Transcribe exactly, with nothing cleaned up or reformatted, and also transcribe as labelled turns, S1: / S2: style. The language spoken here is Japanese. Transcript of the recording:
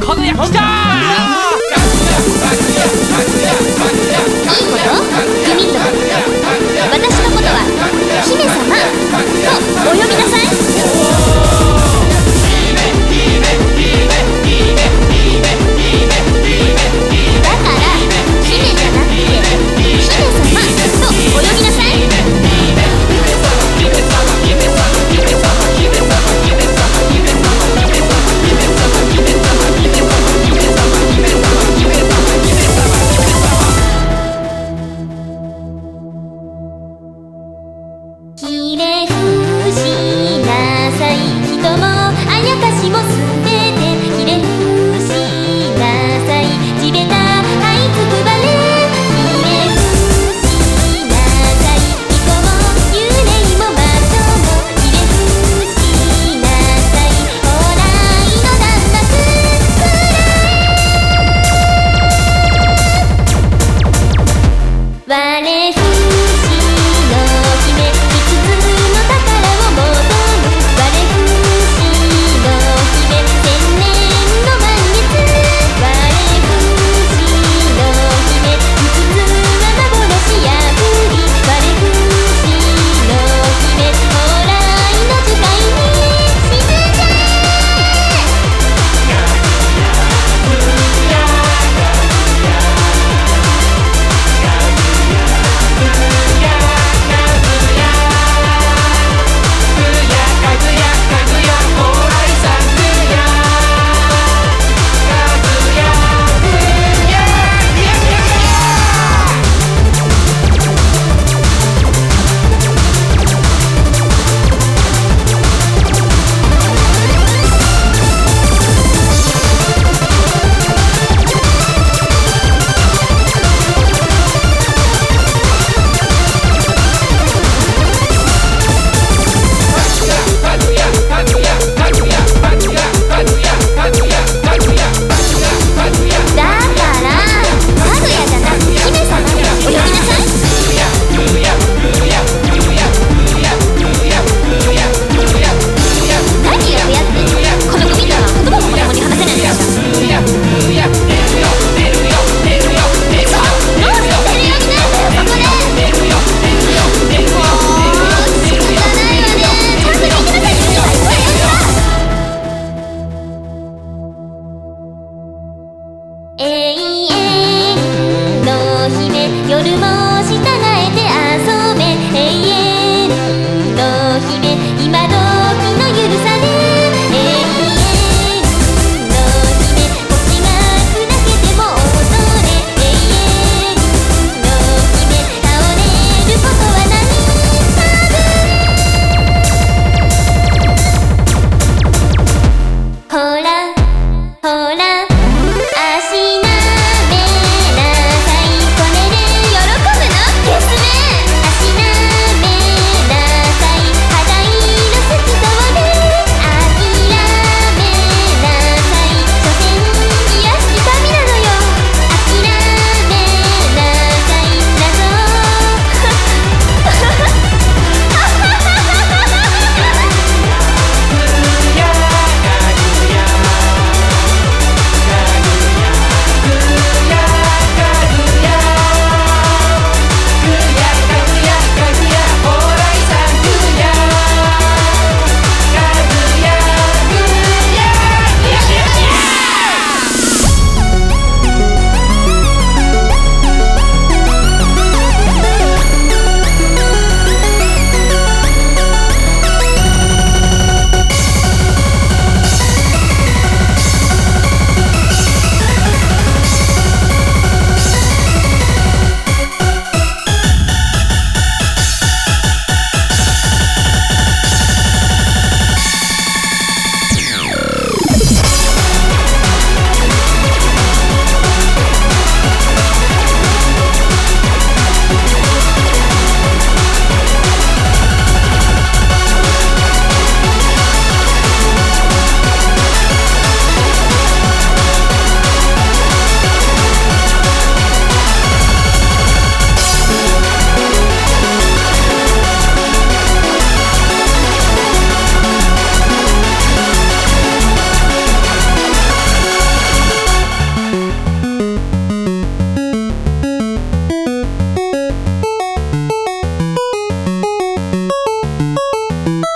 S1: この焼きだ
S2: いいこと弓と私のことは姫様とお呼びなさい。だから姫じゃなくて姫様とお呼びなさい。ひれ伏しなさい人もあやかしもすべてひれ伏しなさい地べた這いつくばれひれ伏しなさい人も幽霊も魔女もひれ伏しなさいほらいのだんなくくらえ我不死の姫「 「